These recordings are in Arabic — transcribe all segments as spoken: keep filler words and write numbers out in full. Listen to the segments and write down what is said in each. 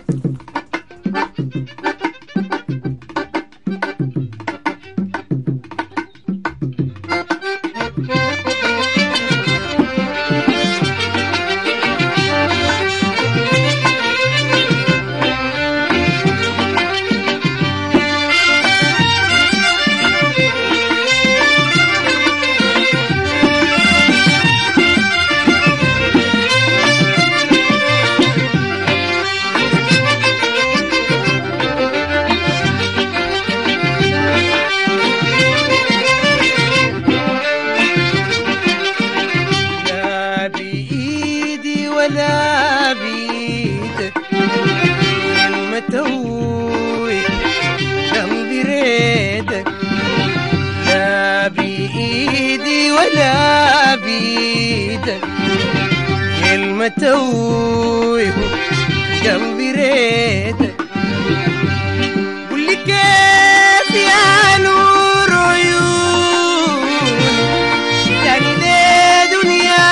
ولا بيدك لما توي قلبي ريدك، لا بإيدي ولا بيدك كلمة توي قلبي ريدك. قولي كيف يا نور عيون تاني ليه دنيا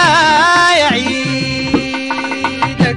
يعيدك.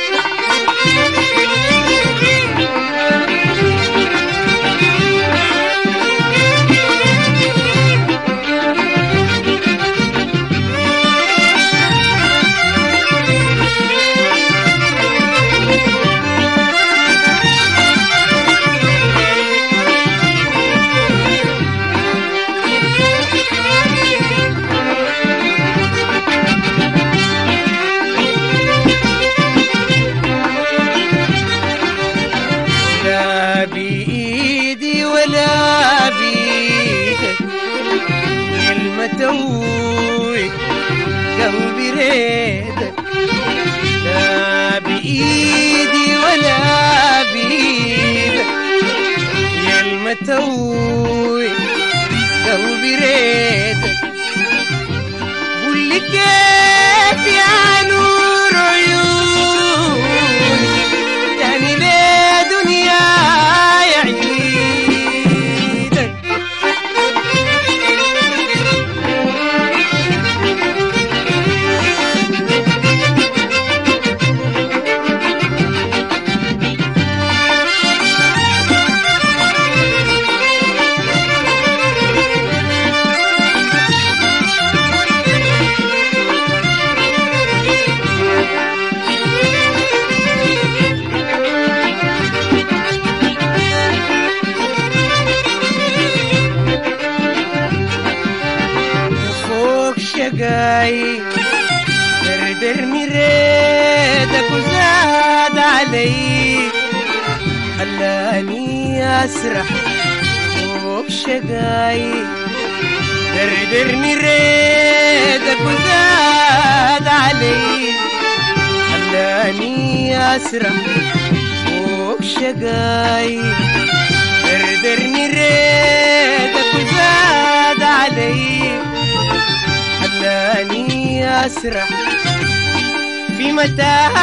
بإيدي ولا بيدك كلمة توي قلبي ريدك، لا بإيدي ولا بيدك كلمة توي قلبي ريدك. قولي كيف يا نور عيون تاني ليه دنيا شقاي دردرني ريدك وزاد علي، خلاني أسرح فوق شقاي دردرني ريدك وزاد علي، خلاني أسرح فوق شقاي دردرني ريدك وزاد علي، خلاني أسرح في متاهات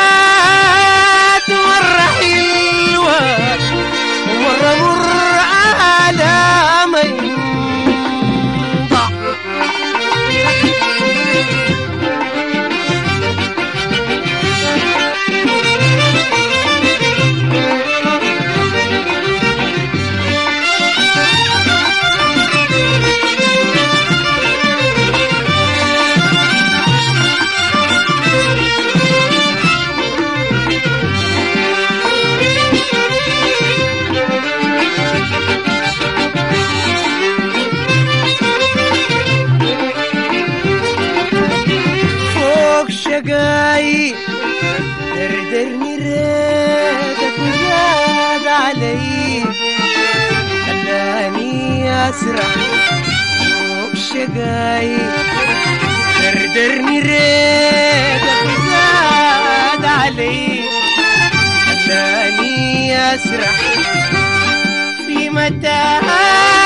مرة حلوة ومرة مر على من ضاع. شقاي دردرني ريدك وزاد علي، خلاني أسرح فوق شقاي دردرني ريدك وزاد علي، خلاني أسرح في متاهات